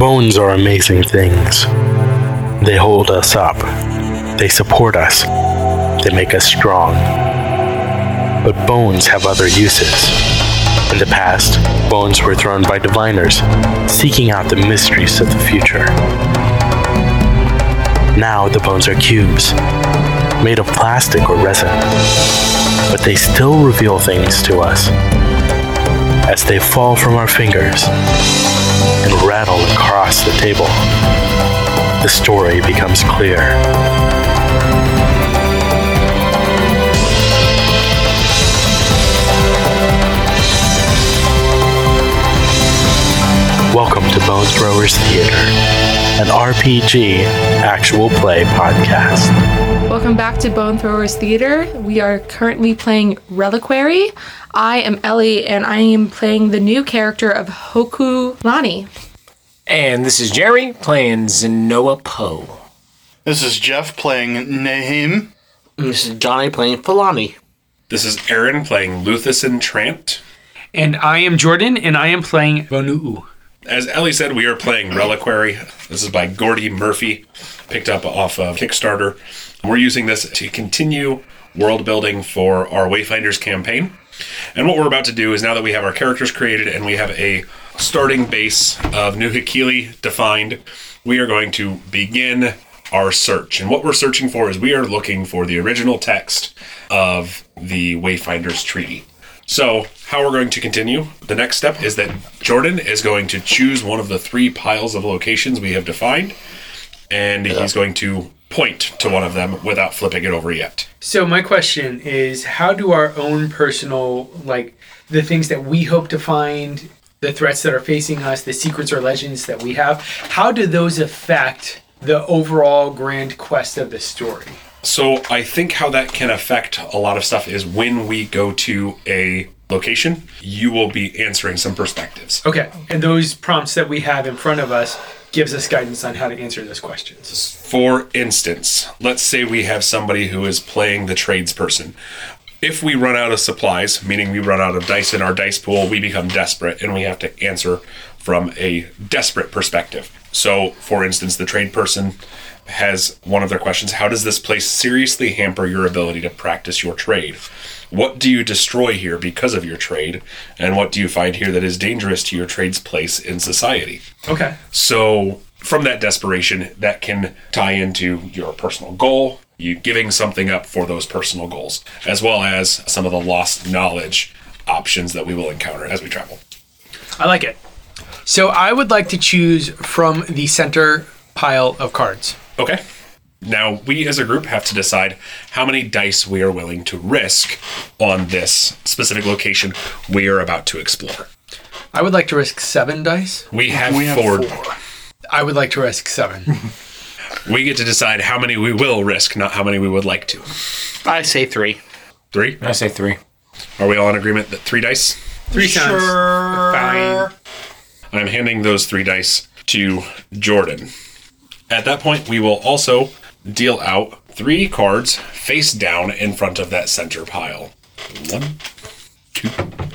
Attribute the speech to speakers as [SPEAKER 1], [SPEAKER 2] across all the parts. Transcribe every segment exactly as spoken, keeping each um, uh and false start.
[SPEAKER 1] Bones are amazing things. They hold us up. They support us. They make us strong. But bones have other uses. In the past, bones were thrown by diviners, seeking out the mysteries of the future. Now the bones are cubes, made of plastic or resin, but they still reveal things to us. As they fall from our fingers and rattle across the table, the story becomes clear. Welcome to Bone Throwers Theater, an R P G actual play podcast.
[SPEAKER 2] Welcome back to Bone Throwers Theater. We are currently playing Reliquary. I am Ellie, and I am playing the new character of Hoku Lani.
[SPEAKER 3] And this is Jerry, playing Zenoa Poe.
[SPEAKER 4] This is Jeff, playing Nahim.
[SPEAKER 5] And this is Johnny, playing Falani.
[SPEAKER 6] This is Aaron, playing Luthison Trant.
[SPEAKER 7] And I am Jordan, and I am playing Vonu'u.
[SPEAKER 6] As Ellie said, we are playing Reliquary. This is by Gordy Murphy, picked up off of Kickstarter. We're using this to continue world building for our Wayfinders campaign. And what we're about to do is, now that we have our characters created and we have a starting base of New Hikili defined, we are going to begin our search. And what we're searching for is we are looking for the original text of the Wayfinders Treaty. So, how we're going to continue, the next step is that Jordan is going to choose one of the three piles of locations we have defined, and yeah. he's going to point to one of them without flipping it over yet.
[SPEAKER 7] So my question is, how do our own personal, like, the things that we hope to find, the threats that are facing us, the secrets or legends that we have, how do those affect the overall grand quest of the story?
[SPEAKER 6] So I think how that can affect a lot of stuff is when we go to a location, you will be answering some perspectives.
[SPEAKER 7] Okay, and those prompts that we have in front of us gives us guidance on how to answer those questions.
[SPEAKER 6] For instance, let's say we have somebody who is playing the tradesperson. If we run out of supplies, meaning we run out of dice in our dice pool, we become desperate and we have to answer from a desperate perspective. So, for instance, the tradesperson has one of their questions: how does this place seriously hamper your ability to practice your trade? What do you destroy here because of your trade? And what do you find here that is dangerous to your trade's place in society?
[SPEAKER 7] Okay.
[SPEAKER 6] So from that desperation, that can tie into your personal goal, you giving something up for those personal goals, as well as some of the lost knowledge options that we will encounter as we travel.
[SPEAKER 7] I like it. So I would like to choose from the center pile of cards.
[SPEAKER 6] Okay. Now, we as a group have to decide how many dice we are willing to risk on this specific location we are about to explore.
[SPEAKER 7] I would like to risk seven dice.
[SPEAKER 6] We have,
[SPEAKER 4] we have
[SPEAKER 6] four.
[SPEAKER 4] four.
[SPEAKER 7] I would like to risk seven.
[SPEAKER 6] We get to decide how many we will risk, not how many we would like to.
[SPEAKER 5] I say three.
[SPEAKER 6] Three?
[SPEAKER 3] I say three.
[SPEAKER 6] Are we all in agreement that three dice?
[SPEAKER 7] Three sounds
[SPEAKER 4] Sure.
[SPEAKER 7] fine.
[SPEAKER 6] I'm handing those three dice to Jordan. At that point, we will also deal out three cards face down in front of that center pile. One, two,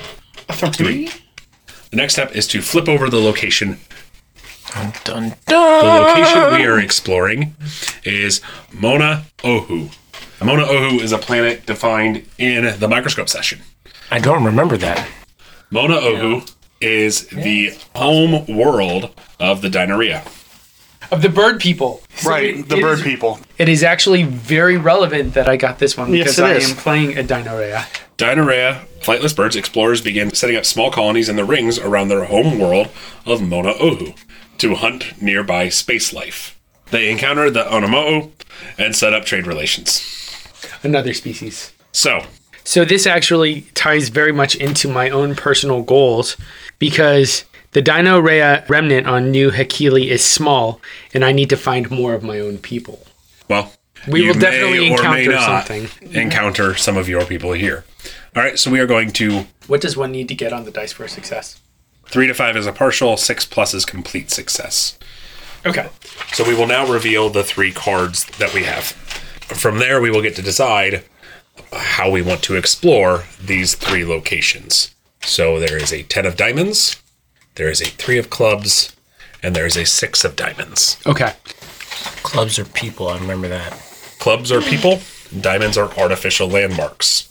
[SPEAKER 6] three. The next step is to flip over the location.
[SPEAKER 3] Dun, dun,
[SPEAKER 6] The
[SPEAKER 3] dun.
[SPEAKER 6] location we are exploring is Mona Ohu. Mona Ohu is a planet defined in the microscope session.
[SPEAKER 3] I don't remember that.
[SPEAKER 6] Mona Ohu is the home world of the Dinorrhea.
[SPEAKER 7] Of the bird people.
[SPEAKER 4] Right,
[SPEAKER 7] So
[SPEAKER 4] the
[SPEAKER 7] it
[SPEAKER 4] bird
[SPEAKER 7] is-
[SPEAKER 4] people.
[SPEAKER 7] It is actually very relevant that I got this one
[SPEAKER 4] Yes,
[SPEAKER 7] because
[SPEAKER 4] it
[SPEAKER 7] I
[SPEAKER 4] is.
[SPEAKER 7] am playing a Dinorrhea.
[SPEAKER 6] Dinorrhea, flightless birds, explorers begin setting up small colonies in the rings around their home world of Mona Ohu to hunt nearby space life. They encounter the Onomo'o and set up trade relations.
[SPEAKER 7] Another species.
[SPEAKER 6] So,
[SPEAKER 7] So this actually ties very much into my own personal goals because the Dinorrhea remnant on New Hikili is small and I need to find more of my own people.
[SPEAKER 6] well,
[SPEAKER 7] We
[SPEAKER 6] you
[SPEAKER 7] will definitely
[SPEAKER 6] may or may
[SPEAKER 7] encounter
[SPEAKER 6] not
[SPEAKER 7] something.
[SPEAKER 6] encounter some of your people here. All right, so we are going to
[SPEAKER 7] What does one need to get on the dice for success?
[SPEAKER 6] three to five is a partial, six plus is complete success.
[SPEAKER 7] Okay.
[SPEAKER 6] So we will now reveal the three cards that we have. From there, we will get to decide how we want to explore these three locations. So there is a ten of diamonds, there is a three of clubs, And there's a six of diamonds.
[SPEAKER 7] Okay.
[SPEAKER 3] Clubs are people. I remember that.
[SPEAKER 6] Clubs are people. Diamonds are artificial landmarks.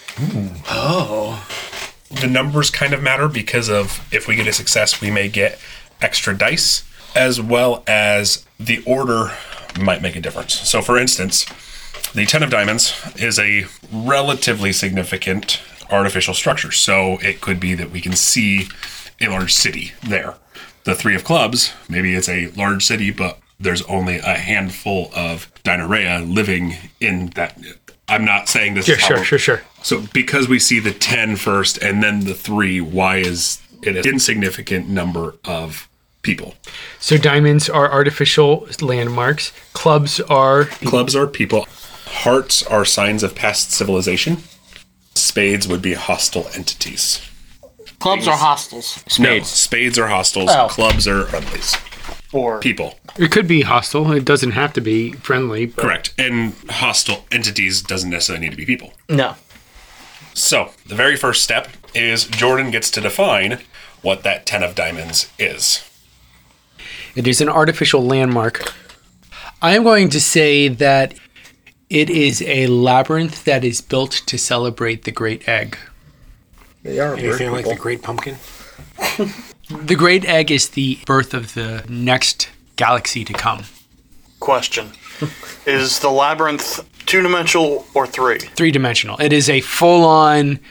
[SPEAKER 7] Oh.
[SPEAKER 6] The numbers kind of matter because of if we get a success, we may get extra dice, as well as the order might make a difference. So, for instance, the ten of diamonds is a relatively significant artificial structure. So it could be that we can see a large city there. The three of clubs, maybe it's a large city, but there's only a handful of Dinorrhea living in that. I'm not saying this
[SPEAKER 7] Sure,
[SPEAKER 6] is how
[SPEAKER 7] sure,
[SPEAKER 6] we're-
[SPEAKER 7] sure, sure.
[SPEAKER 6] So because we see the ten first and then the three, why is it an insignificant number of people?
[SPEAKER 7] So diamonds are artificial landmarks. Clubs are
[SPEAKER 6] Clubs are people. Hearts are signs of past civilization. Spades would be hostile entities.
[SPEAKER 5] Clubs are hostels.
[SPEAKER 6] No, spades are hostiles.
[SPEAKER 5] Oh.
[SPEAKER 6] Clubs are friendlies.
[SPEAKER 4] Or
[SPEAKER 6] People.
[SPEAKER 7] It could be hostile. It doesn't have to be friendly. But
[SPEAKER 6] Correct. And hostile entities doesn't necessarily need to be people.
[SPEAKER 5] No.
[SPEAKER 6] So, the very first step is Jordan gets to define what that ten of diamonds is.
[SPEAKER 7] It is an artificial landmark. I am going to say that it is a labyrinth that is built to celebrate the Great Egg.
[SPEAKER 3] They are
[SPEAKER 8] Anything like the Great Pumpkin?
[SPEAKER 7] The Great Egg is the birth of the next galaxy to come.
[SPEAKER 4] question. Is the labyrinth two-dimensional or three?
[SPEAKER 7] Three-dimensional. It is a full-on,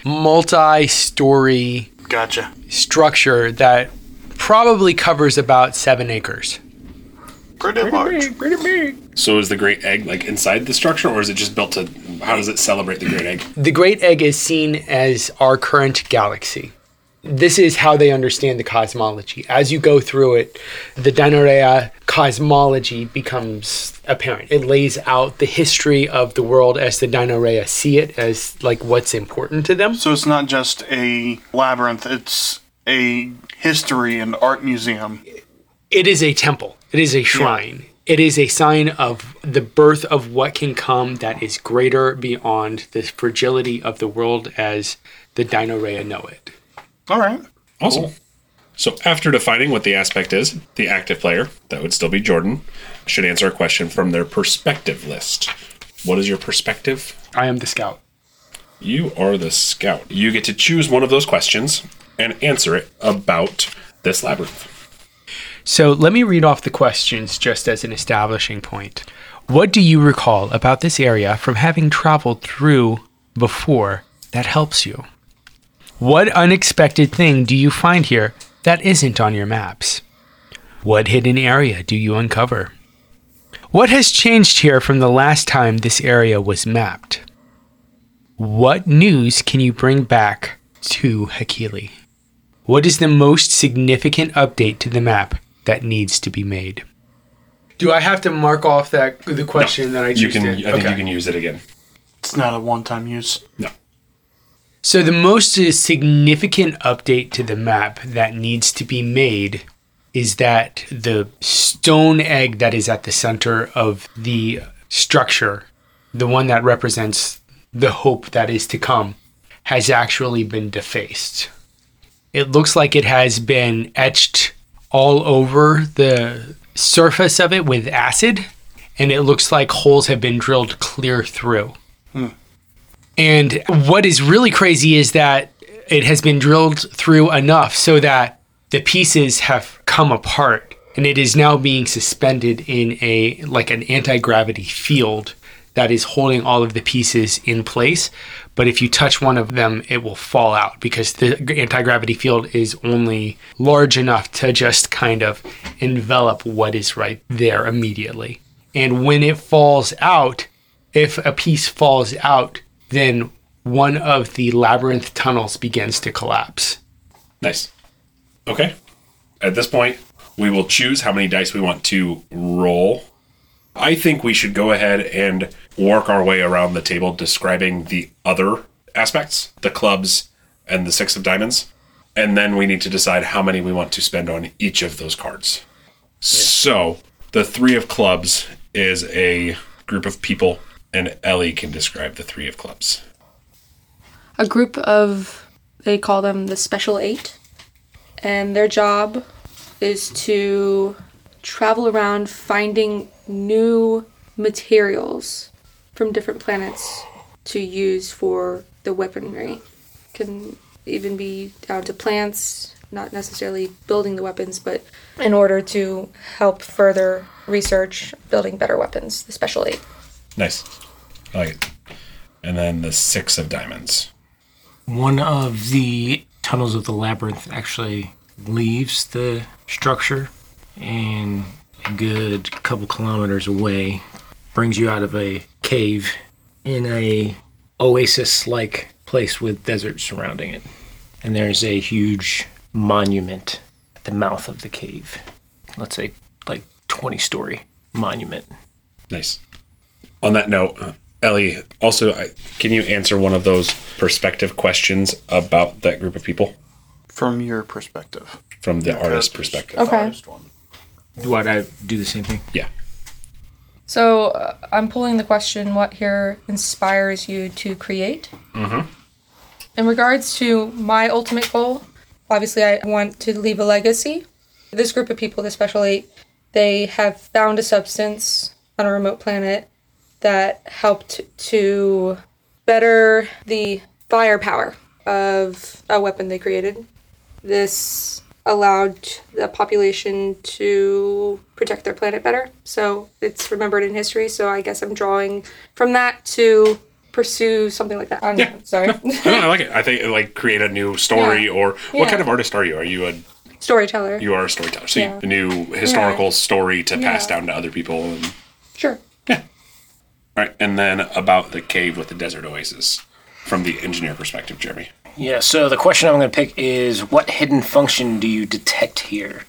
[SPEAKER 7] multi-story
[SPEAKER 4] Gotcha.
[SPEAKER 7] structure that probably covers about seven acres.
[SPEAKER 4] Pretty large.
[SPEAKER 6] So is the great egg like inside the structure, or is it just built to, how does it celebrate the great egg?
[SPEAKER 7] The Great Egg is seen as our current galaxy. This is how they understand the cosmology. As you go through it, the Dinorrhea cosmology becomes apparent. It lays out the history of the world as the Dinorrhea see it, as like what's important to them.
[SPEAKER 4] So it's not just a labyrinth, it's a history and art museum.
[SPEAKER 7] It is a temple. It is a shrine. It is a sign of the birth of what can come that is greater beyond the fragility of the world as the Dinorrhea know it.
[SPEAKER 4] All right.
[SPEAKER 6] Awesome. So after defining what the aspect is, the active player, that would still be Jordan, should answer a question from their perspective list. What is your perspective?
[SPEAKER 7] I am the scout.
[SPEAKER 6] You are the scout. You get to choose one of those questions and answer it about this labyrinth.
[SPEAKER 7] So let me read off the questions just as an establishing point. What do you recall about this area from having traveled through before that helps you? What unexpected thing do you find here that isn't on your maps? What hidden area do you uncover? What has changed here from the last time this area was mapped? What news can you bring back to Hakili? What is the most significant update to the map that needs to be made? Do I have to mark off that the question that I
[SPEAKER 6] You
[SPEAKER 7] just
[SPEAKER 6] can.
[SPEAKER 7] did?
[SPEAKER 6] I think
[SPEAKER 7] Okay.
[SPEAKER 6] you can use it again.
[SPEAKER 4] It's not a one-time use.
[SPEAKER 6] No.
[SPEAKER 7] So the most significant update to the map that needs to be made is that the stone egg that is at the center of the structure, the one that represents the hope that is to come, has actually been defaced. It looks like it has been etched all over the surface of it with acid, and it looks like holes have been drilled clear through. And what is really crazy is that it has been drilled through enough so that the pieces have come apart, and it is now being suspended in a like an anti-gravity field that is holding all of the pieces in place. But if you touch one of them, it will fall out because the anti-gravity field is only large enough to just kind of envelop what is right there immediately. And when it falls out, if a piece falls out, then one of the labyrinth tunnels begins to collapse.
[SPEAKER 6] Nice. Okay. At this point, we will choose how many dice we want to roll. I think we should go ahead and work our way around the table describing the other aspects, the clubs and the six of diamonds. And then we need to decide how many we want to spend on each of those cards. So, the three of clubs is a group of people, and Ellie can describe the three of clubs.
[SPEAKER 2] A group of, they call them the Special Eight, and their job is to travel around finding new materials from different planets to use for the weaponry. Can even be down to plants, not necessarily building the weapons, but in order to help further research building better weapons, especially.
[SPEAKER 6] Nice. I like it. And then the six of diamonds.
[SPEAKER 3] One of the tunnels of the labyrinth actually leaves the structure, and a good couple kilometers away brings you out of a cave in a oasis-like place with desert surrounding it. And there's a huge monument at the mouth of the cave. Let's say like twenty-story monument.
[SPEAKER 6] Nice. On that note, uh, Ellie, also, I, can you answer one of those perspective questions about that group of people?
[SPEAKER 4] From your perspective.
[SPEAKER 6] From the
[SPEAKER 4] Your
[SPEAKER 6] artist's
[SPEAKER 4] character's
[SPEAKER 6] perspective.
[SPEAKER 2] Okay.
[SPEAKER 4] artist one.
[SPEAKER 3] Do I do the same thing?
[SPEAKER 6] Yeah.
[SPEAKER 2] So uh, I'm pulling the question, what here inspires you to create?
[SPEAKER 6] Mm-hmm.
[SPEAKER 2] In regards to my ultimate goal, obviously I want to leave a legacy. This group of people, especially, they have found a substance on a remote planet that helped to better the firepower of a weapon they created. This allowed the population to protect their planet better. So it's remembered in history. So I guess I'm drawing from that to pursue something like that. I don't
[SPEAKER 6] Yeah.
[SPEAKER 2] know. Sorry.
[SPEAKER 6] No, I like it. I think like create a new story
[SPEAKER 2] Yeah.
[SPEAKER 6] or what
[SPEAKER 2] Yeah.
[SPEAKER 6] kind of artist are you? Are you a
[SPEAKER 2] Storyteller.
[SPEAKER 6] you are a storyteller? So
[SPEAKER 2] Yeah.
[SPEAKER 6] you, a new historical
[SPEAKER 2] Yeah.
[SPEAKER 6] story to pass
[SPEAKER 2] Yeah.
[SPEAKER 6] down to other people. And,
[SPEAKER 2] Sure.
[SPEAKER 6] yeah. All right, and then about the cave with the desert oasis from the engineer perspective, Jeremy.
[SPEAKER 3] Yeah, so the question I'm going to pick is, what hidden function do you detect here?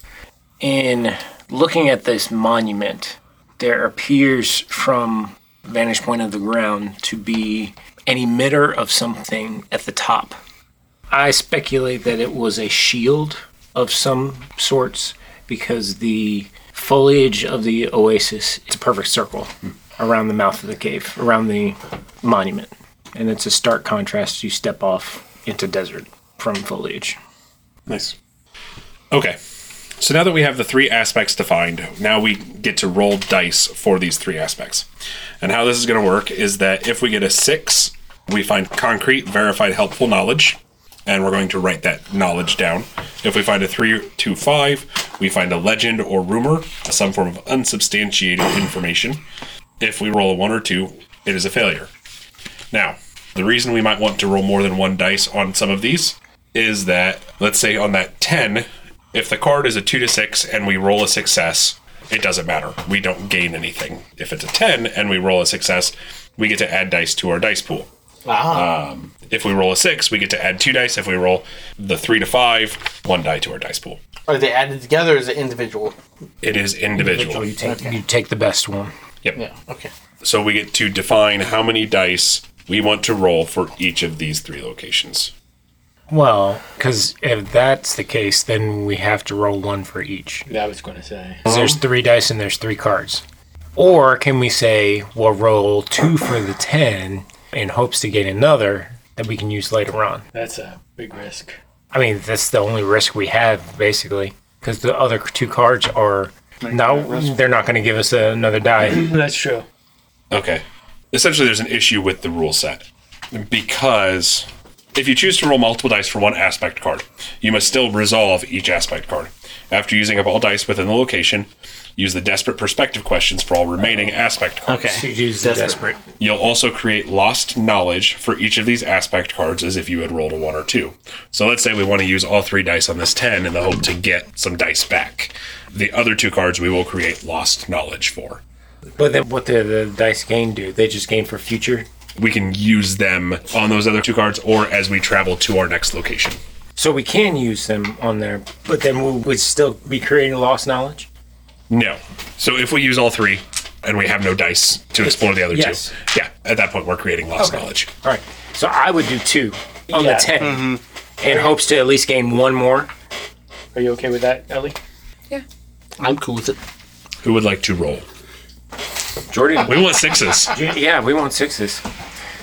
[SPEAKER 3] In looking at this monument, there appears from vantage point of the ground to be an emitter of something at the top. I speculate that it was a shield of some sorts because the foliage of the oasis is a perfect circle around the mouth of the cave, around the monument. And it's a stark contrast. You step off into desert from foliage.
[SPEAKER 6] Nice. Okay. So now that we have the three aspects defined, now we get to roll dice for these three aspects. And how this is going to work is that if we get a six, we find concrete, verified, helpful knowledge, and we're going to write that knowledge down. If we find a three, two, five, we find a legend or rumor, some form of unsubstantiated information. If we roll a one or two, it is a failure. Now, the reason we might want to roll more than one dice on some of these is that, let's say on that ten, if the card is a two to six and we roll a success, it doesn't matter. We don't gain anything. If it's a ten and we roll a success, we get to add dice to our dice pool.
[SPEAKER 5] Ah.
[SPEAKER 6] Um, if we roll a six, we get to add two dice. If we roll the three to five, one die to our dice pool.
[SPEAKER 5] Are they added together or is it individual?
[SPEAKER 6] It is individual.
[SPEAKER 3] You take,
[SPEAKER 5] Okay.
[SPEAKER 3] you take the best one.
[SPEAKER 6] Yep.
[SPEAKER 5] Yeah, okay.
[SPEAKER 6] So we get to define how many dice we want to roll for each of these three locations.
[SPEAKER 3] Well, because if that's the case, then we have to roll one for each.
[SPEAKER 7] That I was going to say.
[SPEAKER 3] 'Cause there's three dice and there's three cards. Or can we say we'll roll two for the ten in hopes to get another that we can use later on?
[SPEAKER 7] That's a big risk.
[SPEAKER 3] I mean, that's the only risk we have, basically. Because the other two cards are... No, they're not going to give us another die.
[SPEAKER 7] That's true.
[SPEAKER 6] Okay. Essentially, there's an issue with the rule set. Because if you choose to roll multiple dice for one aspect card, you must still resolve each aspect card. After using up all dice within the location, use the desperate perspective questions for all remaining aspect cards.
[SPEAKER 5] Okay.
[SPEAKER 3] So you use the desperate.
[SPEAKER 6] You'll also create lost knowledge for each of these aspect cards as if you had rolled a one or two. So let's say we want to use all three dice on this ten in the hope to get some dice back. The other two cards we will create lost knowledge for.
[SPEAKER 3] But then what do the dice gain do? They just gain for future?
[SPEAKER 6] We can use them on those other two cards or as we travel to our next location.
[SPEAKER 3] So we can use them on there, but then we would still be creating lost knowledge?
[SPEAKER 6] No. So if we use all three and we have no dice to explore the other
[SPEAKER 3] Yes.
[SPEAKER 6] two, yeah, at that point we're creating lost
[SPEAKER 3] Okay.
[SPEAKER 6] knowledge.
[SPEAKER 3] All right. So I would do two on
[SPEAKER 7] Yeah.
[SPEAKER 3] the ten in hopes to at least gain one more.
[SPEAKER 7] Are you okay with that, Ellie?
[SPEAKER 5] I'm cool with it.
[SPEAKER 6] Who would like to roll?
[SPEAKER 3] Jordan.
[SPEAKER 6] We want sixes.
[SPEAKER 3] Yeah, we want sixes.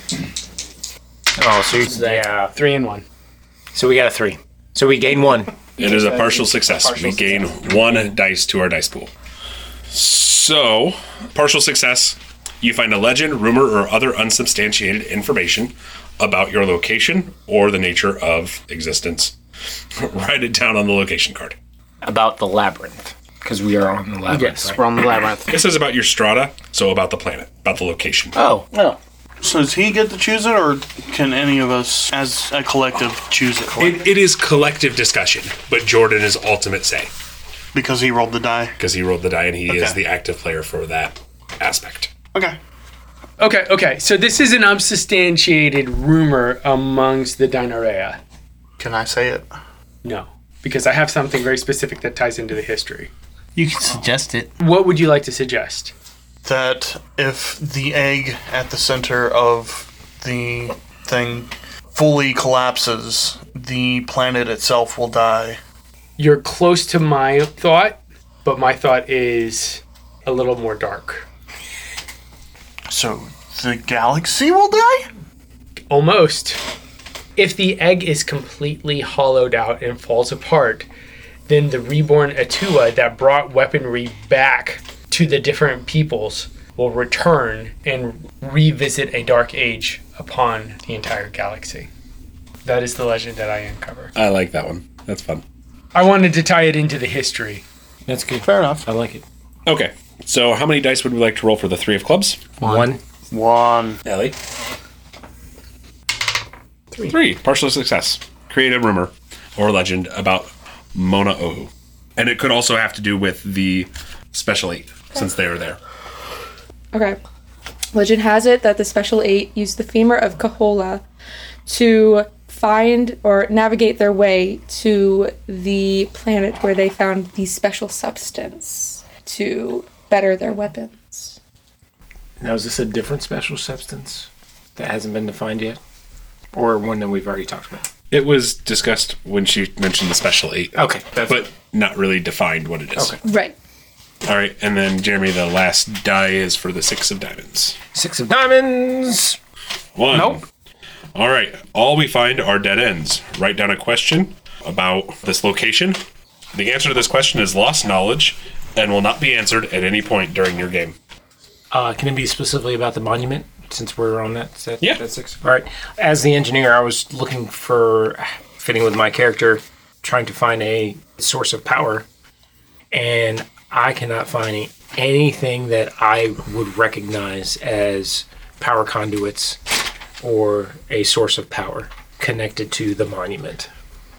[SPEAKER 3] Oh, so you, yeah.
[SPEAKER 7] Three and one.
[SPEAKER 3] So we got a three. So we gain one.
[SPEAKER 6] It is a partial success.
[SPEAKER 5] partial
[SPEAKER 6] we gain one dice to our dice pool. So, partial success, you find a legend, rumor, or other unsubstantiated information about your location or the nature of existence. Write it down on the location card.
[SPEAKER 3] About the labyrinth, because we are on the labyrinth.
[SPEAKER 5] Yes,
[SPEAKER 3] right?
[SPEAKER 5] we're on the labyrinth.
[SPEAKER 6] This is about your strata, so about the planet, about the location.
[SPEAKER 3] Oh,
[SPEAKER 5] Oh,
[SPEAKER 4] So does he get to choose it, or can any of us, as a collective, choose it?
[SPEAKER 6] It, it is collective discussion, but Jordan is ultimate say,
[SPEAKER 4] Because he rolled the die.
[SPEAKER 6] because he rolled the die and he is
[SPEAKER 4] Okay.
[SPEAKER 6] the active player for that aspect.
[SPEAKER 4] Okay.
[SPEAKER 7] Okay, okay. So this is an unsubstantiated rumor amongst the Dinarea.
[SPEAKER 4] Can I say it?
[SPEAKER 7] No, because I have something very specific that ties into the history.
[SPEAKER 5] you can suggest it.
[SPEAKER 7] What would you like to suggest?
[SPEAKER 4] That if the egg at the center of the thing fully collapses, the planet itself will die.
[SPEAKER 7] You're close to my thought, but my thought is a little more dark.
[SPEAKER 4] So the galaxy will die?
[SPEAKER 7] Almost. If the egg is completely hollowed out and falls apart, then the reborn Atua that brought weaponry back to the different peoples will return and revisit a dark age upon the entire galaxy. That is the legend that I uncover.
[SPEAKER 6] I like that one. That's fun.
[SPEAKER 7] I wanted to tie it into the history.
[SPEAKER 3] that's good.
[SPEAKER 4] Fair enough.
[SPEAKER 3] I like it.
[SPEAKER 6] Okay, so how many dice would we like to roll for the three of clubs?
[SPEAKER 3] One.
[SPEAKER 4] One.
[SPEAKER 6] Ellie? Three. Three. Partial success. Create a rumor or legend about Mona Ohu. And it could also have to do with the Special Eight, since they are there.
[SPEAKER 2] Okay. Legend has it that the Special Eight used the femur of Kahola to find or navigate their way to the planet where they found the special substance to better their weapons.
[SPEAKER 3] Now, is this a different special substance that hasn't been defined yet? Or one that we've already talked about?
[SPEAKER 6] It was discussed when she mentioned the Special Eight,
[SPEAKER 3] Okay. That's
[SPEAKER 6] but not really defined what it is.
[SPEAKER 3] Okay.
[SPEAKER 2] Right.
[SPEAKER 6] All right, and then Jeremy, the last die is for the Six of Diamonds.
[SPEAKER 3] Six of diamonds.
[SPEAKER 6] One.
[SPEAKER 3] Nope.
[SPEAKER 6] All right, all we find are dead ends. Write down a question about this location. The answer to this question is lost knowledge and will not be answered at any point during your game.
[SPEAKER 3] Uh, can it be specifically about the monument, since we're on that set?
[SPEAKER 6] Yeah.
[SPEAKER 3] That six. All right. As the engineer, I was looking for, fitting with my character, trying to find a source of power, and I cannot find anything that I would recognize as power conduits or a source of power connected to the monument.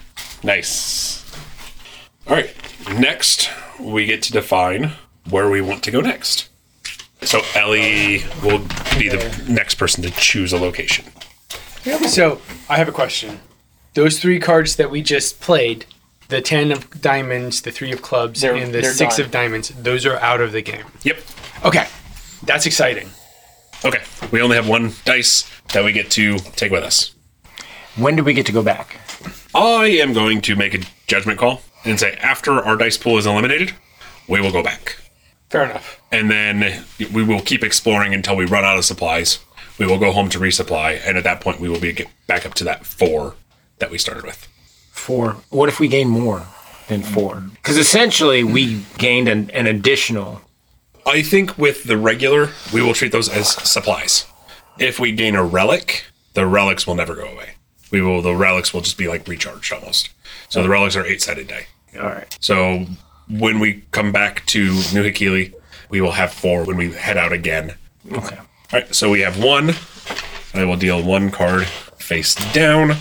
[SPEAKER 6] Nice. All right, next we get to define where we want to go next. So Ellie will be the next person to choose a location.
[SPEAKER 7] So, I have a question. Those three cards that we just played, the ten of diamonds, the three of clubs,
[SPEAKER 5] They're-
[SPEAKER 7] and the
[SPEAKER 5] they're
[SPEAKER 7] six
[SPEAKER 5] done.
[SPEAKER 7] of diamonds, those are out of the game.
[SPEAKER 6] Yep.
[SPEAKER 7] Okay, that's exciting.
[SPEAKER 6] Okay, we only have one dice that we get to take with us.
[SPEAKER 3] When do we get to go back?
[SPEAKER 6] I am going to make a judgment call and say after our dice pool is eliminated, we will go back.
[SPEAKER 7] Fair enough.
[SPEAKER 6] And then we will keep exploring until we run out of supplies. We will go home to resupply, and at that point, we will be get back up to that four that we started with.
[SPEAKER 3] Four. What if we gain more than four? Because essentially, we gained an, an additional.
[SPEAKER 6] I think with the regular, we will treat those as supplies. If we gain a relic, the relics will never go away. We will. The relics will just be like recharged almost. So the relics are eight-sided die.
[SPEAKER 3] All right.
[SPEAKER 6] So when we come back to New Hikili, we will have four when we head out again.
[SPEAKER 3] Okay.
[SPEAKER 6] All right, so we have one. I will deal one card face down.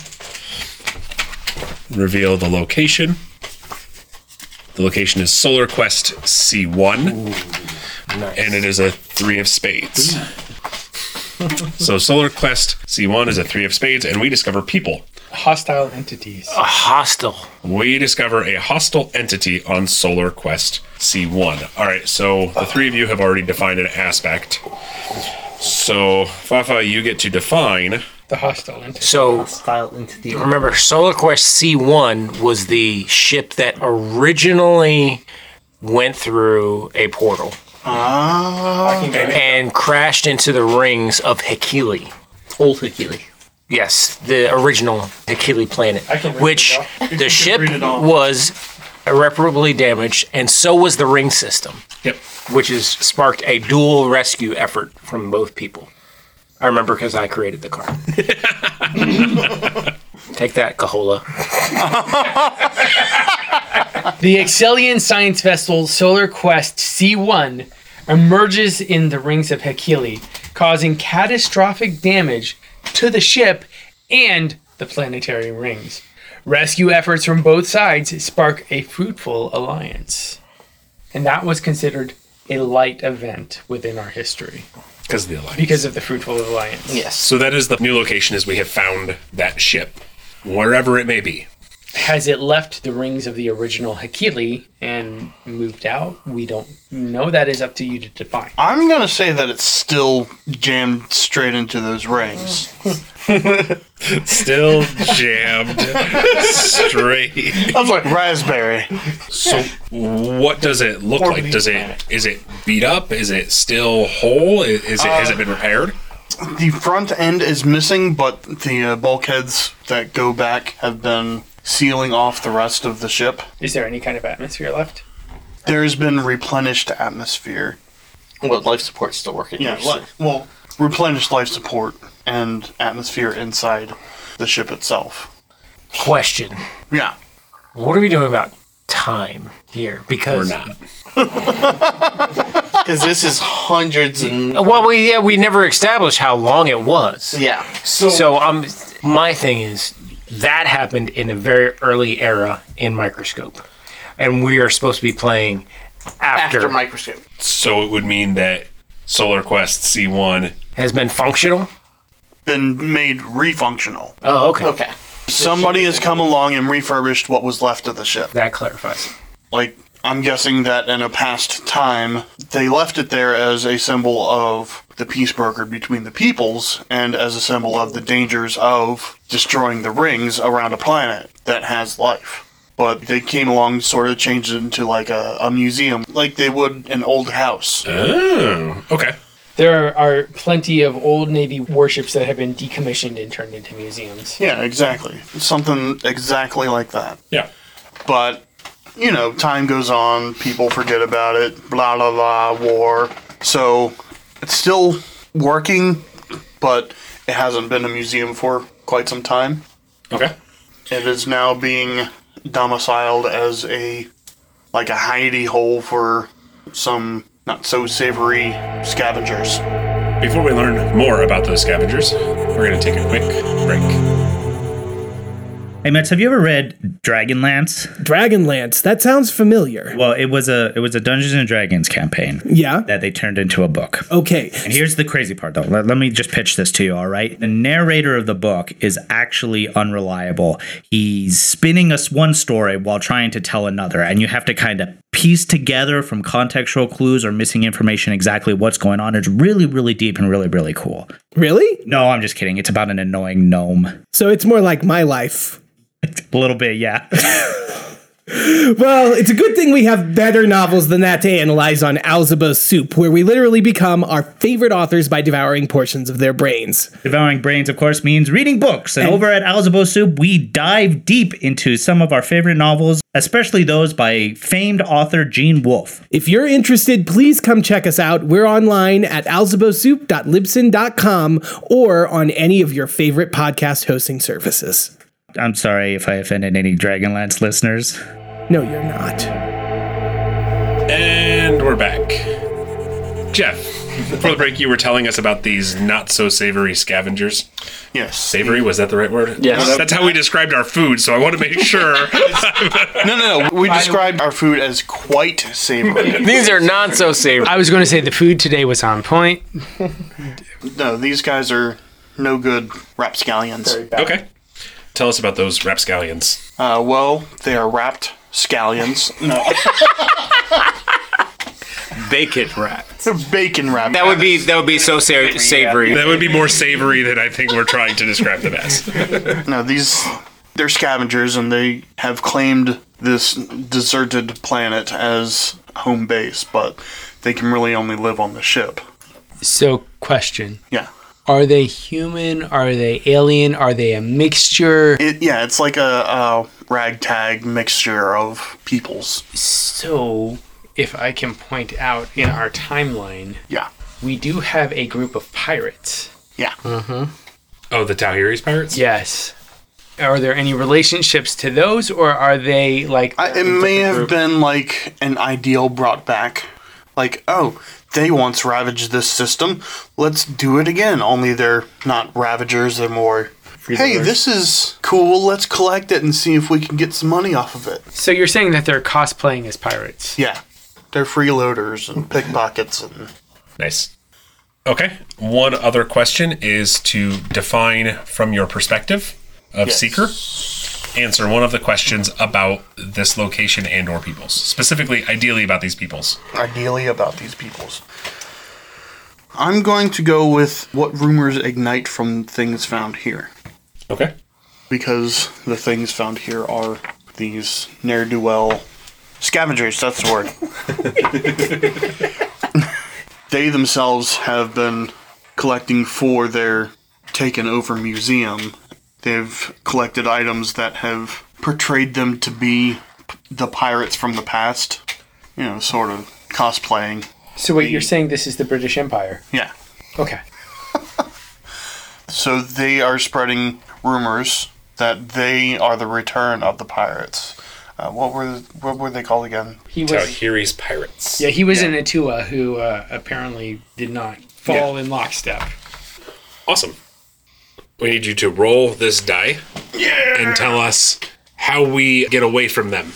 [SPEAKER 6] Reveal the location. The location is Solar Quest C one,
[SPEAKER 3] Nice.
[SPEAKER 6] and it is a three of spades. So Solar Quest C one is a three of spades, and we discover people.
[SPEAKER 7] Hostile entities.
[SPEAKER 3] A hostile.
[SPEAKER 6] We discover a hostile entity on Solar Quest C one. All right, so the three of you have already defined an aspect. So, Fafa, you get to define.
[SPEAKER 7] The hostile entity.
[SPEAKER 3] So
[SPEAKER 5] Style entity.
[SPEAKER 3] remember, Solar Quest C one was the ship that originally went through a portal
[SPEAKER 4] Ah.
[SPEAKER 3] and crashed into the rings of Hikili.
[SPEAKER 5] Old Hikili.
[SPEAKER 3] Yes, the original Hakili planet,
[SPEAKER 7] I can read
[SPEAKER 3] which
[SPEAKER 7] it
[SPEAKER 3] the ship
[SPEAKER 4] read it off.
[SPEAKER 3] was irreparably damaged, and so was the ring system,
[SPEAKER 6] Yep.
[SPEAKER 3] which has sparked a dual rescue effort from both people. I remember because I created the card. Take that, Kahola.
[SPEAKER 7] The Excellion Science Vessel Solar Quest C one emerges in the rings of Hakili, causing catastrophic damage to the ship and the planetary rings. Rescue efforts from both sides spark a fruitful alliance. And that was considered a light event within our history
[SPEAKER 6] Because of the alliance.
[SPEAKER 7] because of the fruitful alliance.
[SPEAKER 3] Yes.
[SPEAKER 6] So that is the new location, is we have found that ship, wherever it may be.
[SPEAKER 7] Has it left the rings of the original Hakili and moved out? We don't know. That is up to you to define.
[SPEAKER 4] I'm gonna say that it's still jammed straight into those rings.
[SPEAKER 6] Still jammed straight.
[SPEAKER 4] I was like raspberry.
[SPEAKER 6] So what does it look
[SPEAKER 4] Or
[SPEAKER 6] like?
[SPEAKER 4] beneath
[SPEAKER 6] Does
[SPEAKER 4] the
[SPEAKER 6] it
[SPEAKER 4] planet.
[SPEAKER 6] is it beat up? Is it still whole? Is is it has it been repaired?
[SPEAKER 4] The front end is missing, but the uh, bulkheads that go back have been sealing off the rest of the ship.
[SPEAKER 7] Is there any kind of atmosphere left?
[SPEAKER 4] There has been replenished atmosphere.
[SPEAKER 5] Well, life support's still working.
[SPEAKER 4] Yeah,
[SPEAKER 5] here, so-
[SPEAKER 4] li- well, replenished life support and atmosphere inside the ship itself.
[SPEAKER 3] Question.
[SPEAKER 4] Yeah.
[SPEAKER 3] What are we doing about time here?
[SPEAKER 6] Or
[SPEAKER 3] Because
[SPEAKER 6] not?
[SPEAKER 5] Because this is hundreds and
[SPEAKER 3] well, we yeah we never established how long it was.
[SPEAKER 5] yeah.
[SPEAKER 3] So um, my thing is that happened in a very early era in Microscope, and we are supposed to be playing after,
[SPEAKER 5] After microscope.
[SPEAKER 6] So it would mean that Solar Quest C one.
[SPEAKER 3] has been functional.
[SPEAKER 4] Been made refunctional.
[SPEAKER 3] Oh, okay.
[SPEAKER 5] Okay.
[SPEAKER 4] Somebody has come along and refurbished what was left of the ship.
[SPEAKER 3] That clarifies.
[SPEAKER 4] Like, I'm guessing that in a past time, they left it there as a symbol of the peace broker between the peoples and as a symbol of the dangers of destroying the rings around a planet that has life. But they came along and sort of changed it into like a, a museum, like they would an old house.
[SPEAKER 6] Oh, okay.
[SPEAKER 7] There are plenty of old Navy warships that have been decommissioned and turned into museums.
[SPEAKER 4] Yeah, exactly. Something exactly like that.
[SPEAKER 6] Yeah.
[SPEAKER 4] But, you know, time goes on, people forget about it, blah, blah, blah, war. So it's still working, but it hasn't been a museum for quite some time.
[SPEAKER 6] Okay.
[SPEAKER 4] It is now being domiciled as a, like a hidey hole for some not so savory scavengers.
[SPEAKER 6] Before we learn more about those scavengers, we're going to take a quick break.
[SPEAKER 8] Hey Mets, have you ever read Dragonlance?
[SPEAKER 9] Dragonlance. That sounds familiar.
[SPEAKER 8] Well, it was a it was a Dungeons and Dragons campaign
[SPEAKER 9] Yeah.
[SPEAKER 8] that they turned into a book.
[SPEAKER 9] Okay.
[SPEAKER 8] And here's the crazy part, though. Let, let me just pitch this to you, all right? The narrator of the book is actually unreliable. He's spinning us one story while trying to tell another, and you have to kind of piece together from contextual clues or missing information exactly what's going on. It's really, really deep and really, really cool.
[SPEAKER 9] Really?
[SPEAKER 8] No, I'm just kidding. It's about an annoying gnome.
[SPEAKER 9] So it's more like my life.
[SPEAKER 8] A little bit, yeah.
[SPEAKER 9] Well, it's a good thing we have better novels than that to analyze on Alzabo's Soup, where we literally become our favorite authors by devouring portions of their brains.
[SPEAKER 8] Devouring Brains, of course, means reading books. And over at Alzabo Soup, we dive deep into some of our favorite novels, especially those by famed author Gene Wolfe.
[SPEAKER 9] If you're interested, please come check us out. We're online at alzabosoup dot libsyn dot com or on any of your favorite podcast hosting services.
[SPEAKER 8] I'm sorry if I offended any Dragonlance listeners.
[SPEAKER 9] No, you're not.
[SPEAKER 6] And we're back. Jeff, before the break, you were telling us about these not-so-savory scavengers.
[SPEAKER 4] Yes.
[SPEAKER 6] Savory, was that the right word?
[SPEAKER 5] Yes.
[SPEAKER 6] That's how we described our food, so I want to make sure.
[SPEAKER 4] No, no, no. We described our food as quite savory.
[SPEAKER 3] These are not so safe.
[SPEAKER 7] I was going to say the food today was on point.
[SPEAKER 4] No, these guys are no good rapscallions.
[SPEAKER 6] Okay. Tell us about those rapscallions.
[SPEAKER 4] Uh, well, they are wrapped scallions. No,
[SPEAKER 3] Bacon wrap.
[SPEAKER 4] they're bacon wrapped.
[SPEAKER 3] That would be that would be so sa- savory.
[SPEAKER 6] That would be more savory than I think we're trying to describe them as.
[SPEAKER 4] No, these they're scavengers, and they have claimed this deserted planet as home base, but they can really only live on the ship.
[SPEAKER 7] So, question.
[SPEAKER 4] Yeah.
[SPEAKER 7] Are they human? Are they alien? Are they a mixture?
[SPEAKER 4] It, yeah, it's like a, a ragtag mixture of peoples.
[SPEAKER 7] So, if I can point out in our timeline,
[SPEAKER 4] Yeah.
[SPEAKER 7] we do have a group of pirates.
[SPEAKER 4] Yeah.
[SPEAKER 6] Oh, the Tauhiri's pirates?
[SPEAKER 7] Yes. Are there any relationships to those, or are they like...
[SPEAKER 4] I, it may have been like an ideal brought back. Like, oh, they once ravaged this system. Let's do it again. Only they're not ravagers. They're more, hey, this is cool. Let's collect it and see if we can get some money off of it.
[SPEAKER 7] So you're saying that they're cosplaying as pirates?
[SPEAKER 4] Yeah. They're freeloaders and pickpockets and...
[SPEAKER 6] Nice. Okay. One other question is to define from your perspective of
[SPEAKER 4] Yes.
[SPEAKER 6] Seeker. Answer one of the questions about this location and or peoples. Specifically, ideally about these peoples.
[SPEAKER 4] Ideally about these peoples. I'm going to go with what rumors ignite from things found here.
[SPEAKER 6] Okay.
[SPEAKER 4] Because the things found here are these ne'er-do-well scavengers, that's the word. They themselves have been collecting for their taken-over museum. They've collected items that have portrayed them to be the pirates from the past. You know, sort of cosplaying.
[SPEAKER 7] So wait, you're saying this is the British Empire?
[SPEAKER 4] Yeah.
[SPEAKER 7] Okay.
[SPEAKER 4] So they are spreading rumors that they are the return of the pirates. Uh, what were what were they called again?
[SPEAKER 7] He was...
[SPEAKER 6] Tauhiri's pirates.
[SPEAKER 7] Yeah, he was an Atua who uh, apparently did not fall in lockstep.
[SPEAKER 6] Awesome. We need you to roll this die and tell us how we get away from them.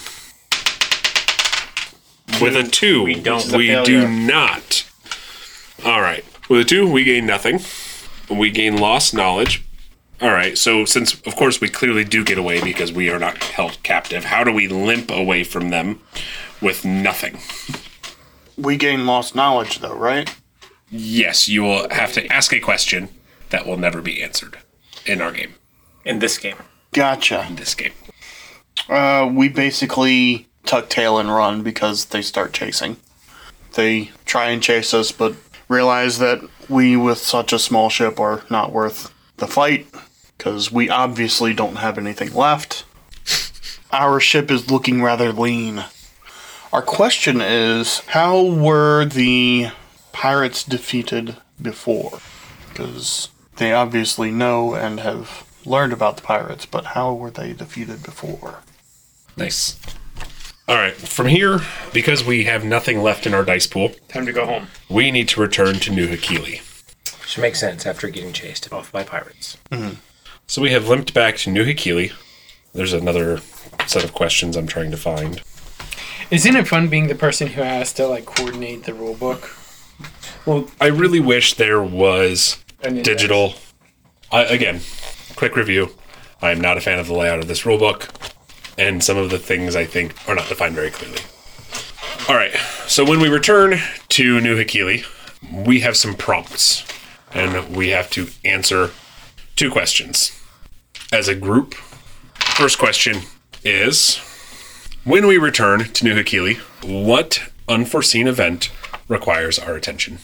[SPEAKER 6] With a two, we
[SPEAKER 3] don't.
[SPEAKER 6] We do not. All right. With a two, we gain nothing. We gain lost knowledge. All right. So since, of course, we clearly do get away because we are not held captive, how do we limp away from them with nothing?
[SPEAKER 4] We gain lost knowledge, though, right?
[SPEAKER 6] Yes, you will have to ask a question that will never be answered in our game.
[SPEAKER 3] In this game.
[SPEAKER 4] Gotcha.
[SPEAKER 6] In this game.
[SPEAKER 4] Uh, we basically tuck tail and run because they start chasing. They try and chase us, but realize that we, with such a small ship, are not worth the fight because we obviously don't have anything left. Our ship is looking rather lean. Our question is, how were the pirates defeated before? Because they obviously know and have learned about the pirates, but how were they defeated before?
[SPEAKER 6] Nice. All right, from here, because we have nothing left in our dice pool,
[SPEAKER 7] Time to go home.
[SPEAKER 6] we need to return to New Hakili.
[SPEAKER 3] Which makes sense after getting chased off by pirates.
[SPEAKER 6] So we have limped back to New Hakili. There's another set of questions I'm trying to find.
[SPEAKER 7] Isn't it fun being the person who has to like coordinate the rule book?
[SPEAKER 6] Well, I really wish there was
[SPEAKER 7] An index.
[SPEAKER 6] digital. I, again, quick review. I am not a fan of the layout of this rulebook, and some of the things I think are not defined very clearly. All right, so when we return to New Hakili, we have some prompts, and we have to answer two questions as a group. First question is, when we return to New Hakili, what unforeseen event requires our attention?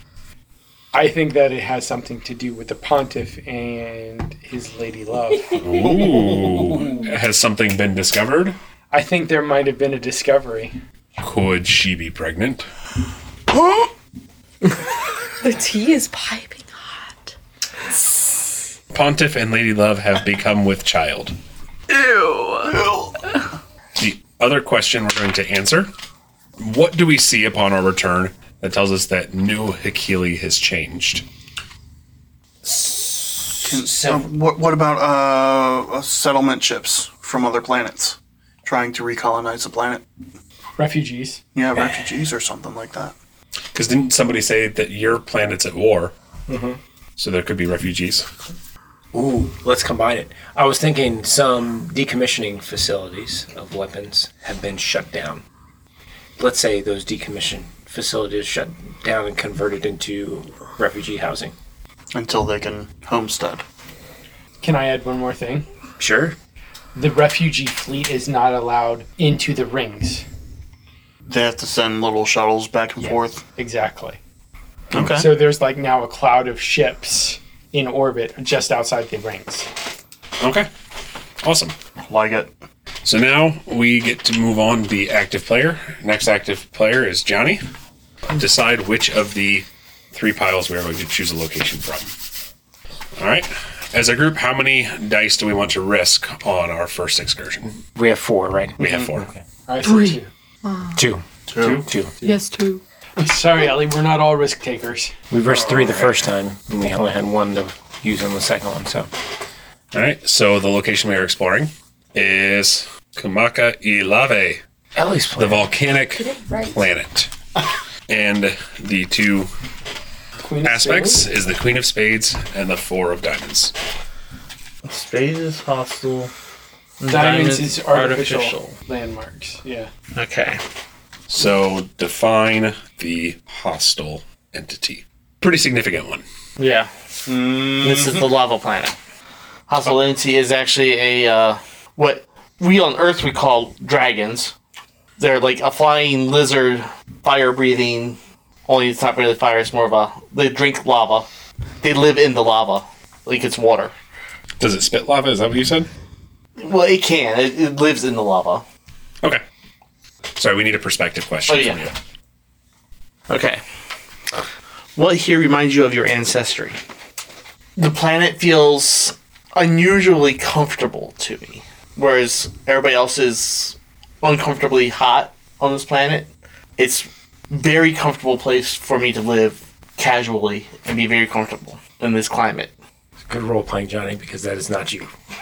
[SPEAKER 7] I think that it has something to do with the Pontiff and his lady love.
[SPEAKER 6] Ooh. Has something been discovered?
[SPEAKER 7] I think there might have been a discovery.
[SPEAKER 6] Could she be pregnant?
[SPEAKER 2] The tea is piping hot.
[SPEAKER 6] Pontiff and Lady Love have become with child.
[SPEAKER 2] Ew.
[SPEAKER 6] The other question we're going to answer, what do we see upon our return that tells us that New Hakili has changed?
[SPEAKER 4] Can, uh, what, what about uh, uh, settlement ships from other planets trying to recolonize the planet?
[SPEAKER 7] Refugees.
[SPEAKER 4] Yeah, refugees or something like that.
[SPEAKER 6] Because didn't somebody say that your planet's at war?
[SPEAKER 3] Mm-hmm.
[SPEAKER 6] So there could be refugees.
[SPEAKER 3] Ooh, let's combine it. I was thinking some decommissioning facilities of weapons have been shut down. Let's say those decommissioned facilities shut down and converted into refugee housing.
[SPEAKER 4] Until they can homestead.
[SPEAKER 7] Can I add one more thing?
[SPEAKER 3] Sure.
[SPEAKER 7] The refugee fleet is not allowed into the rings.
[SPEAKER 4] They have to send little shuttles back and
[SPEAKER 7] Yeah.
[SPEAKER 4] forth.
[SPEAKER 7] Exactly.
[SPEAKER 4] Okay.
[SPEAKER 7] So there's like now a cloud of ships in orbit just outside the rings.
[SPEAKER 6] Okay. Awesome.
[SPEAKER 4] Like it.
[SPEAKER 6] So now we get to move on to the active player. Next active player is Johnny. Decide which of the three piles we are going to choose a location from. All right. As a group, how many dice do we want to risk on our first excursion?
[SPEAKER 3] We have four, right?
[SPEAKER 6] We have four.
[SPEAKER 7] I see two.
[SPEAKER 3] Two.
[SPEAKER 6] Two? Two.
[SPEAKER 2] Yes, two.
[SPEAKER 7] Sorry, Ellie, we're not all risk takers.
[SPEAKER 3] We risked three the first time, and we only had one to use on the second one, so.
[SPEAKER 6] All right. So the location we are exploring is Kumaka i Lave,
[SPEAKER 3] Ellie's
[SPEAKER 6] the
[SPEAKER 3] playing.
[SPEAKER 6] volcanic
[SPEAKER 2] Right.
[SPEAKER 6] planet. And the two
[SPEAKER 7] Queen of
[SPEAKER 6] aspects
[SPEAKER 7] Spades?
[SPEAKER 6] is the Queen of Spades and the Four of Diamonds.
[SPEAKER 5] Spades is hostile. and
[SPEAKER 7] Diamonds is artificial,
[SPEAKER 5] artificial.
[SPEAKER 7] landmarks. Yeah.
[SPEAKER 5] Okay.
[SPEAKER 6] So define the hostile entity. Pretty significant one.
[SPEAKER 5] Yeah. This is the lava planet. Hostile entity is actually a uh, what we on Earth we call dragons. They're like a flying lizard, fire breathing. Only it's not really fire; it's more of a. They drink lava. They live in the lava, like it's water.
[SPEAKER 6] Does it spit lava? Is that what you said?
[SPEAKER 5] Well, it can. It, it lives in the lava.
[SPEAKER 6] Okay. Sorry, we need a perspective question
[SPEAKER 5] Oh,
[SPEAKER 6] from
[SPEAKER 5] yeah.
[SPEAKER 6] you.
[SPEAKER 5] Okay. What here reminds you of your ancestry? The planet feels unusually comfortable to me, whereas everybody else is uncomfortably hot on this planet. It's very comfortable place for me to live casually and be very comfortable in this climate.
[SPEAKER 3] Good role playing, Johnny, because that is not you.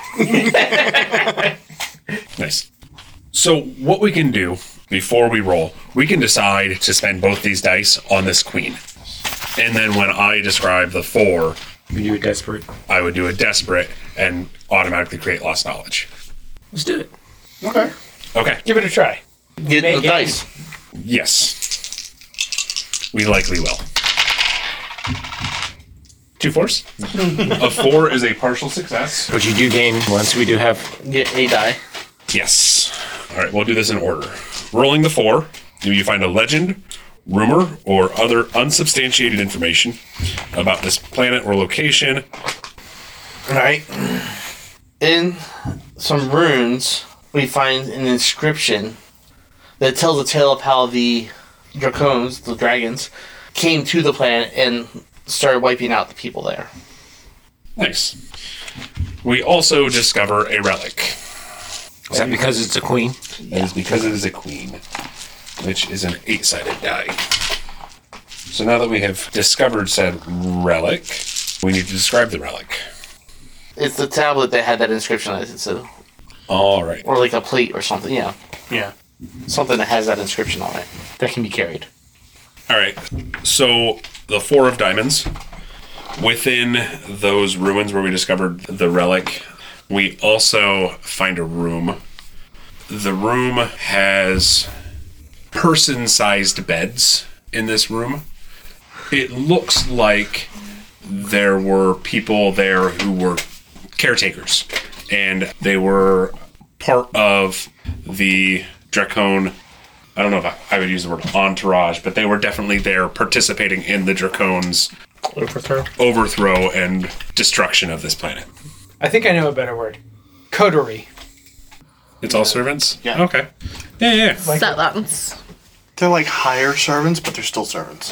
[SPEAKER 6] Nice. So what we can do before we roll, we can decide to spend both these dice on this queen. And then when I describe the four,
[SPEAKER 3] You were desperate.
[SPEAKER 6] I would do a desperate and automatically create lost knowledge.
[SPEAKER 3] Let's do it.
[SPEAKER 4] Okay.
[SPEAKER 6] Okay.
[SPEAKER 7] Give it a try.
[SPEAKER 5] Get
[SPEAKER 3] Make
[SPEAKER 5] the
[SPEAKER 3] it.
[SPEAKER 5] dice.
[SPEAKER 6] Yes. We likely will. Two fours. A four is a partial success.
[SPEAKER 3] Which you do gain once we do have.
[SPEAKER 5] Get a die.
[SPEAKER 6] Yes. All right, we'll do this in order. Rolling the four, do you find a legend, rumor, or other unsubstantiated information about this planet or location?
[SPEAKER 5] Alright. In some runes, we find an inscription that tells a tale of how the Dracones, the dragons, came to the planet and started wiping out the people there.
[SPEAKER 6] Nice. We also discover a relic.
[SPEAKER 3] Is that because it's a queen?
[SPEAKER 6] That is because it is a queen, which is an eight-sided die. So now that we have discovered said relic, we need to describe the relic.
[SPEAKER 5] It's the tablet that had that inscription on it. It's a,
[SPEAKER 6] All right.
[SPEAKER 5] or like a plate or something, yeah.
[SPEAKER 4] Yeah.
[SPEAKER 5] Something that has that inscription on it that can be carried.
[SPEAKER 6] All right. So the Four of Diamonds. Within those ruins where we discovered the relic, we also find a room. The room has person-sized beds in this room. It looks like there were people there who were caretakers, and they were part of the Dracone. I don't know if I, I would use the word entourage, but they were definitely there participating in the Dracone's
[SPEAKER 5] Overthrow.
[SPEAKER 6] overthrow and destruction of this planet.
[SPEAKER 7] I think I know a better word. Coterie.
[SPEAKER 6] It's all servants?
[SPEAKER 4] Yeah.
[SPEAKER 6] Okay. Yeah, yeah, yeah.
[SPEAKER 2] Silence.
[SPEAKER 4] They're like higher servants, but they're still servants.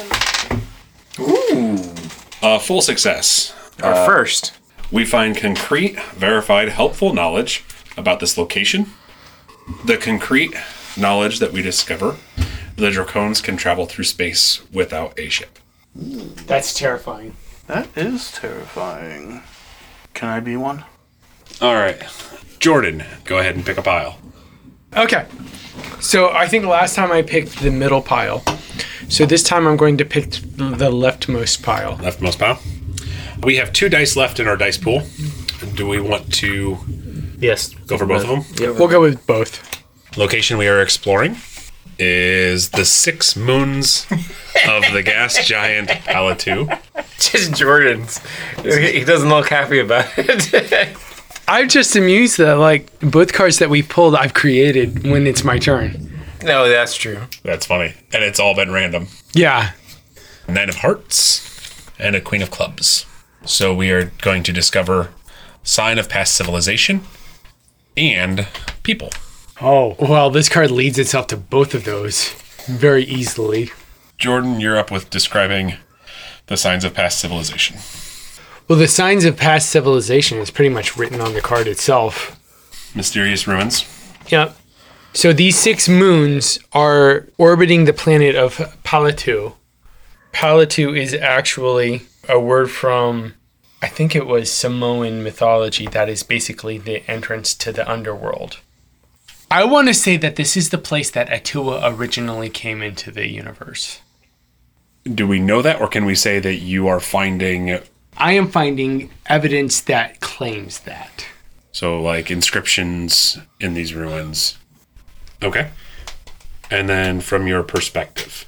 [SPEAKER 6] Uh, full success.
[SPEAKER 3] Our first.
[SPEAKER 6] We find concrete, verified, helpful knowledge about this location. The concrete knowledge that we discover, the Dracones can travel through space without a ship.
[SPEAKER 7] That's terrifying.
[SPEAKER 4] That is terrifying. Can I be one?
[SPEAKER 6] All right. Jordan, go ahead and pick a pile.
[SPEAKER 7] Okay. So I think last time I picked the middle pile. So this time I'm going to pick the leftmost pile.
[SPEAKER 6] Leftmost pile. We have two dice left in our dice pool. Do we want to
[SPEAKER 5] Yes.
[SPEAKER 6] go for both of them?
[SPEAKER 5] Yep.
[SPEAKER 7] We'll go with both.
[SPEAKER 6] Location we are exploring is the six moons of the gas giant Palatu.
[SPEAKER 3] Just Jordan's. He doesn't look happy about it.
[SPEAKER 7] I'm just amused that like both cards that we pulled I've created when it's my turn.
[SPEAKER 3] No, that's true.
[SPEAKER 6] That's funny. And it's all been random.
[SPEAKER 7] Yeah.
[SPEAKER 6] Nine of Hearts and a Queen of Clubs. So we are going to discover sign of past civilization and people.
[SPEAKER 7] Oh, well, this card leads itself to both of those very easily.
[SPEAKER 6] Jordan, you're up with describing the signs of past civilization.
[SPEAKER 7] Well, the signs of past civilization is pretty much written on the card itself.
[SPEAKER 6] Mysterious ruins.
[SPEAKER 7] Yep. So these six moons are orbiting the planet of Palatu. Palatu is actually a word from, I think it was Samoan mythology, that is basically the entrance to the underworld. I want to say that this is the place that Atua originally came into the universe.
[SPEAKER 6] Do we know that, or can we say that you are finding...
[SPEAKER 7] I am finding evidence that claims that.
[SPEAKER 6] So, like, inscriptions in these ruins. Okay. And then from your perspective.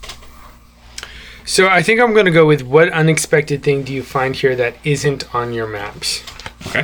[SPEAKER 7] So I think I'm going to go with what unexpected thing do you find here that isn't on your maps?
[SPEAKER 6] Okay.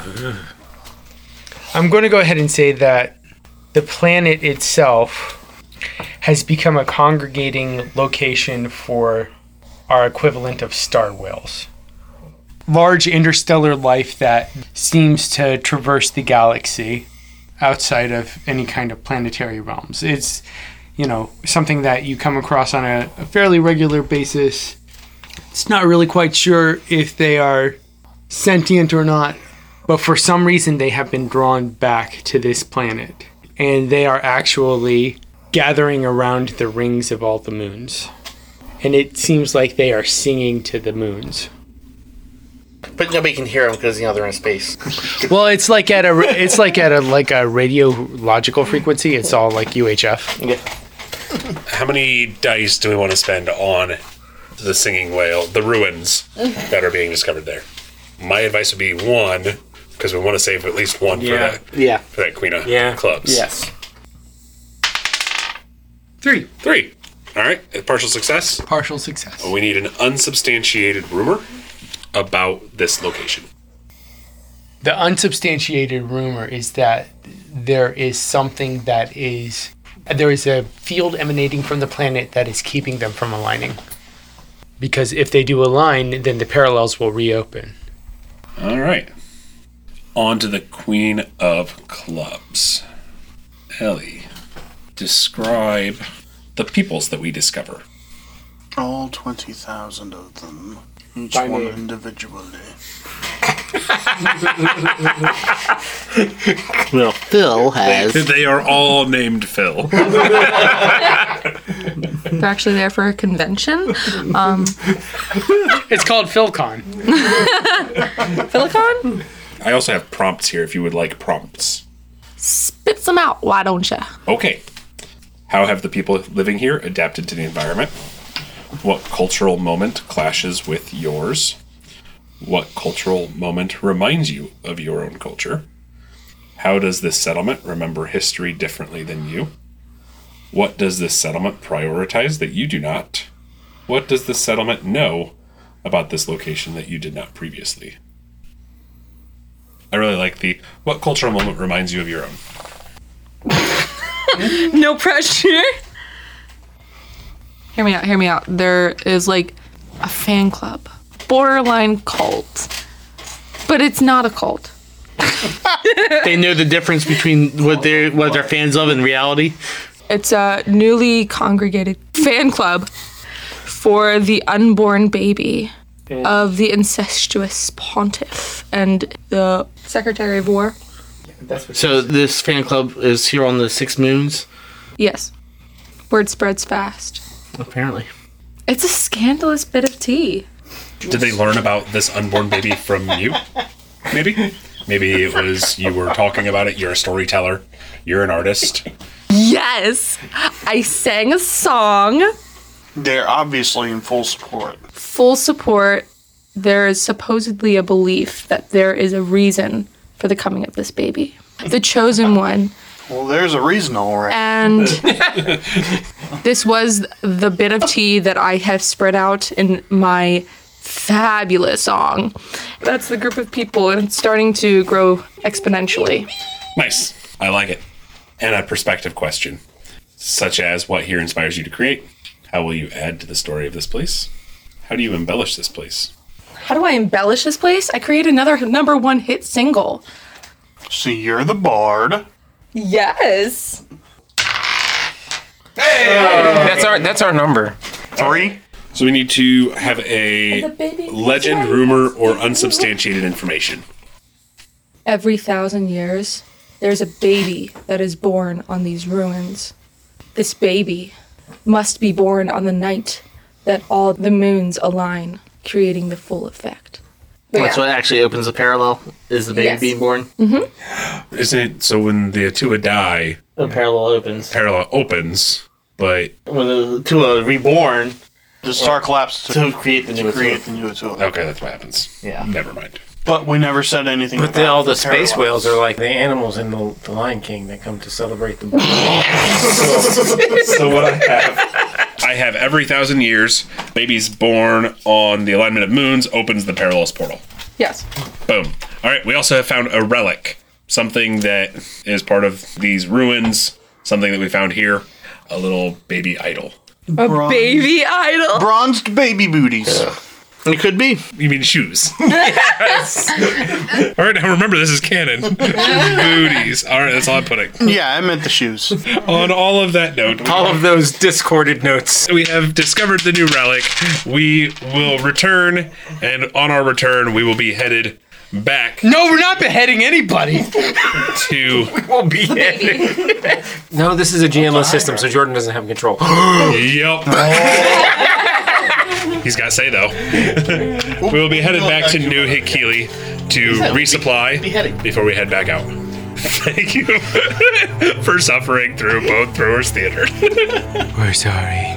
[SPEAKER 7] I'm going to go ahead and say that the planet itself has become a congregating location for our equivalent of star whales. Large interstellar life that seems to traverse the galaxy outside of any kind of planetary realms. It's, you know, something that you come across on a, a fairly regular basis. It's not really quite sure if they are sentient or not, but for some reason they have been drawn back to this planet. And they are actually gathering around the rings of all the moons. And it seems like they are singing to the moons.
[SPEAKER 5] But nobody can hear them because, you know, they're in space.
[SPEAKER 7] Well, it's like at a it's like at a like a radiological frequency. It's all like U H F.
[SPEAKER 5] Yeah.
[SPEAKER 6] How many dice do we want to spend on the singing whale, the ruins that are being discovered there? My advice would be one, because we want to save at least one
[SPEAKER 3] Yeah.
[SPEAKER 6] for that.
[SPEAKER 5] Yeah.
[SPEAKER 6] For that Queen of
[SPEAKER 3] Yeah.
[SPEAKER 6] Clubs.
[SPEAKER 5] Yes.
[SPEAKER 7] Three.
[SPEAKER 6] Three. All right. Partial success.
[SPEAKER 7] Partial success.
[SPEAKER 6] We need an unsubstantiated rumor about this location.
[SPEAKER 7] The unsubstantiated rumor is that there is something that is there is a field emanating from the planet that is keeping them from aligning. Because if they do align, then the parallels will reopen.
[SPEAKER 6] All right. On to the Queen of Clubs. Ellie, describe the peoples that we discover.
[SPEAKER 4] All twenty thousand of them. Each
[SPEAKER 5] By
[SPEAKER 4] one
[SPEAKER 5] name.
[SPEAKER 4] individually.
[SPEAKER 5] Well, Phil has.
[SPEAKER 6] They are all named Phil.
[SPEAKER 2] They're actually there for a convention. Um,
[SPEAKER 7] It's called PhilCon.
[SPEAKER 2] Philicon?
[SPEAKER 6] I also have prompts here if you would like prompts.
[SPEAKER 2] Spits them out, why don't ya?
[SPEAKER 6] Okay. How have the people living here adapted to the environment? What cultural moment clashes with yours? What cultural moment reminds you of your own culture? How does this settlement remember history differently than you? What does this settlement prioritize that you do not? What does this settlement know about this location that you did not previously? I really like the what cultural moment reminds you of your own.
[SPEAKER 2] No pressure. Hear me out, hear me out. There is like a fan club, borderline cult, but it's not a cult.
[SPEAKER 5] They know the difference between what they're what they're fans of in reality.
[SPEAKER 2] It's a newly congregated fan club for the unborn baby of the incestuous pontiff and the Secretary of War.
[SPEAKER 5] So this fan club is here on the Six Moons.
[SPEAKER 2] Yes. Word spreads fast.
[SPEAKER 5] Apparently.
[SPEAKER 2] It's a scandalous bit of tea.
[SPEAKER 6] Did they learn about this unborn baby from you? Maybe? Maybe it was you were talking about it, you're a storyteller, you're an artist.
[SPEAKER 2] Yes! I sang a song.
[SPEAKER 4] They're obviously in full support.
[SPEAKER 2] Full support. There is supposedly a belief that there is a reason for the coming of this baby. The chosen one.
[SPEAKER 4] Well, there's a reason, all right.
[SPEAKER 2] And this was the bit of tea that I have spread out in my fabulous song. That's the group of people, and it's starting to grow exponentially.
[SPEAKER 6] Nice. I like it. And a perspective question, such as what here inspires you to create? How will you add to the story of this place? How do you embellish this place?
[SPEAKER 2] How do I embellish this place? I create another number one hit single.
[SPEAKER 4] So you're the bard.
[SPEAKER 2] Yes.
[SPEAKER 3] That's our that's our number.
[SPEAKER 4] Three.
[SPEAKER 6] So we need to have a legend, rumor, or unsubstantiated information.
[SPEAKER 2] Every thousand years, there's a baby that is born on these ruins. This baby must be born on the night that all the moons align, creating the full effect. But
[SPEAKER 5] That's
[SPEAKER 2] yeah.
[SPEAKER 5] what actually opens the parallel, is the baby
[SPEAKER 2] Yes.
[SPEAKER 5] being born.
[SPEAKER 6] Isn't it? So when the Atua die,
[SPEAKER 5] The parallel opens.
[SPEAKER 6] parallel opens, but
[SPEAKER 5] When the Tua reborn
[SPEAKER 4] The star collapsed to,
[SPEAKER 5] to create the new
[SPEAKER 4] to create
[SPEAKER 5] Atua.
[SPEAKER 4] the new Atua.
[SPEAKER 6] okay, that's what happens.
[SPEAKER 5] Yeah.
[SPEAKER 6] Never mind.
[SPEAKER 4] But we never said anything
[SPEAKER 3] But
[SPEAKER 4] about
[SPEAKER 3] then all the space
[SPEAKER 4] parallels.
[SPEAKER 3] whales are like the animals in the, the Lion King that come to celebrate the.
[SPEAKER 6] So what I have, I have every thousand years, baby's born on the alignment of moons opens the parallels portal.
[SPEAKER 2] Yes.
[SPEAKER 6] Boom. All right. We also have found a relic, something that is part of these ruins, something that we found here, a little baby idol.
[SPEAKER 2] A baby idol.
[SPEAKER 4] Bronzed baby booties.
[SPEAKER 5] It could be.
[SPEAKER 6] You mean shoes? Yes. All right. Now remember, this is canon. Booties. All right. That's all I'm putting.
[SPEAKER 4] Yeah, I meant the shoes.
[SPEAKER 6] On all of that note,
[SPEAKER 3] all of those discorded notes.
[SPEAKER 6] we have discovered the new relic. We will return, and on our return, we will be headed back
[SPEAKER 7] No, we're not beheading anybody.
[SPEAKER 6] to.
[SPEAKER 3] We'll be No, this is a G M less system, so Jordan doesn't have control.
[SPEAKER 6] Yep. He's got to say, though. We will be headed back to New Hikili to resupply
[SPEAKER 5] Beheading.
[SPEAKER 6] before we head back out. Thank you for suffering through Bone Throwers Theater.
[SPEAKER 3] We're sorry.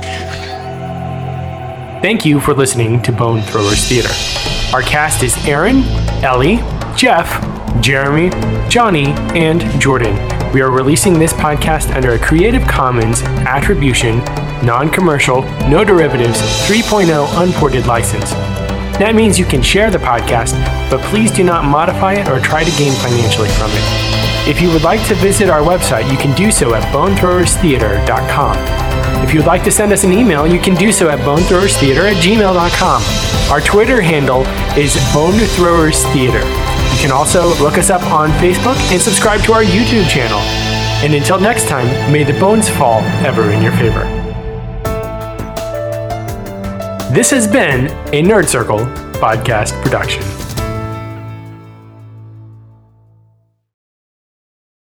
[SPEAKER 10] Thank you for listening to Bone Throwers Theater. Our cast is Aaron, Ellie, Jeff, Jeremy, Johnny, and Jordan. We are releasing this podcast under a Creative Commons Attribution, Non-Commercial, No Derivatives three point oh Unported license. That means you can share the podcast, but please do not modify it or try to gain financially from it. If you would like to visit our website, you can do so at bone throwers theater dot com. If you would like to send us an email, you can do so at bone throwers theater at gmail dot com. Our Twitter handle is Bone Throwers Theater. You can also look us up on Facebook and subscribe to our YouTube channel. And until next time, may the bones fall ever in your favor. This has been a Nerd Circle podcast production.